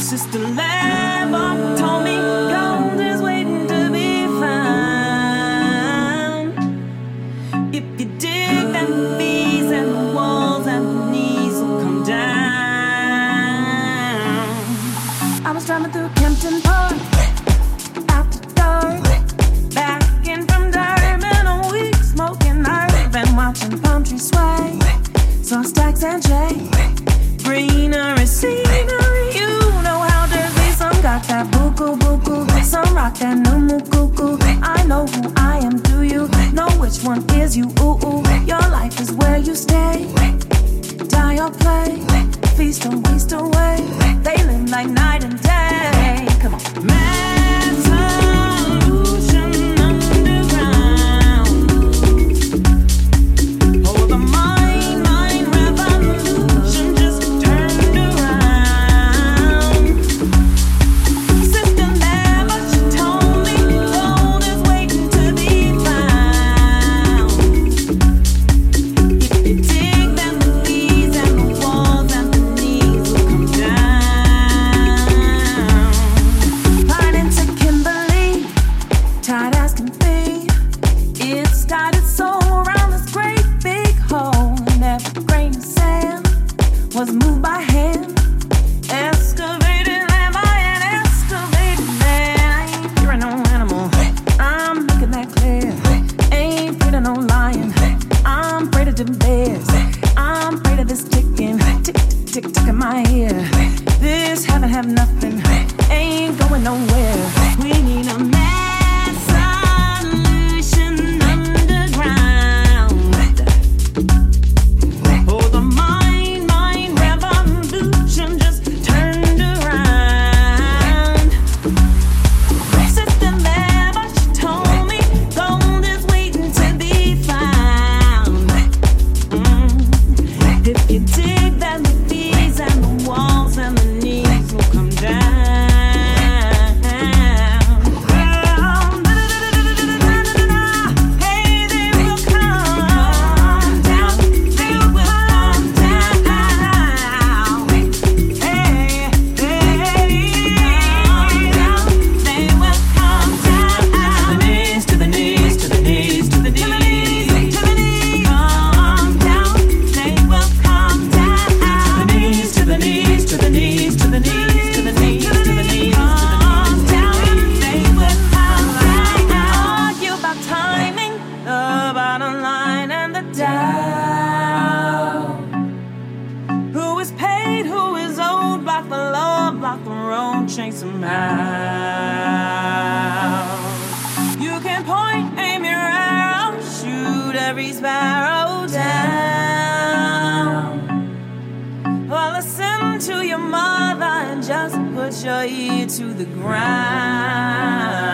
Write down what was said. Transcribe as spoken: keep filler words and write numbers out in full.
Sister Lambo told me gold is waiting to be found. If you dig, then the fees and the walls and the knees will come down. I was driving through Kempton Park after dark, back in from Durban a week, smoking herb and watching palm trees sway. Saw stacks and shade, greenery, scenery. You know how dirty some got that buku buku, some rock that new mukuku. I know who I am, do you know which one is you? Ooh, ooh. Your life is where you stay, die or play, feast or waste away. They live like night and day. Come on, mad solution underground. Oh, the mind, mind revolution just turned around. Sister Lava, she told me gold is waiting to be found. If you dig, then the fees and the walls and the knees will come down. Right into Kimberly, tight as can be. It's got its soul around this great big hole, and every grain of sand was moved by hand. Excavated land by an excavated man. I ain't fearing no animal, I'm making that clear. Ain't afraid of no lion, I'm afraid of the bears. I'm afraid of this ticking, tick, tick, tick, tick in my ear. This heaven have nothing, ain't going nowhere. We need a mad solution underground. Oh, the mind, mind revolution just turned around. Sister Lava, she told me gold is waiting to be found. Mm. If you dig, then the fees and the walls and the knees will come down. Hey, they will come down. They will come down. Hey, hey, they will come down. To the knees, to the knees, to the knees, to the knees, to the knees. Come down. They will come down. To the knees, to the knees, to the knees, to the knees, to the knees, to the knees. Come down. They will come down. Argue about timing, the bottom line and the doubt. Who is paid, who is owed, block the love, block the road, chase them out. You can point, aim your arrow, shoot every sparrow down. Or listen to your mother and just put your ear to the ground.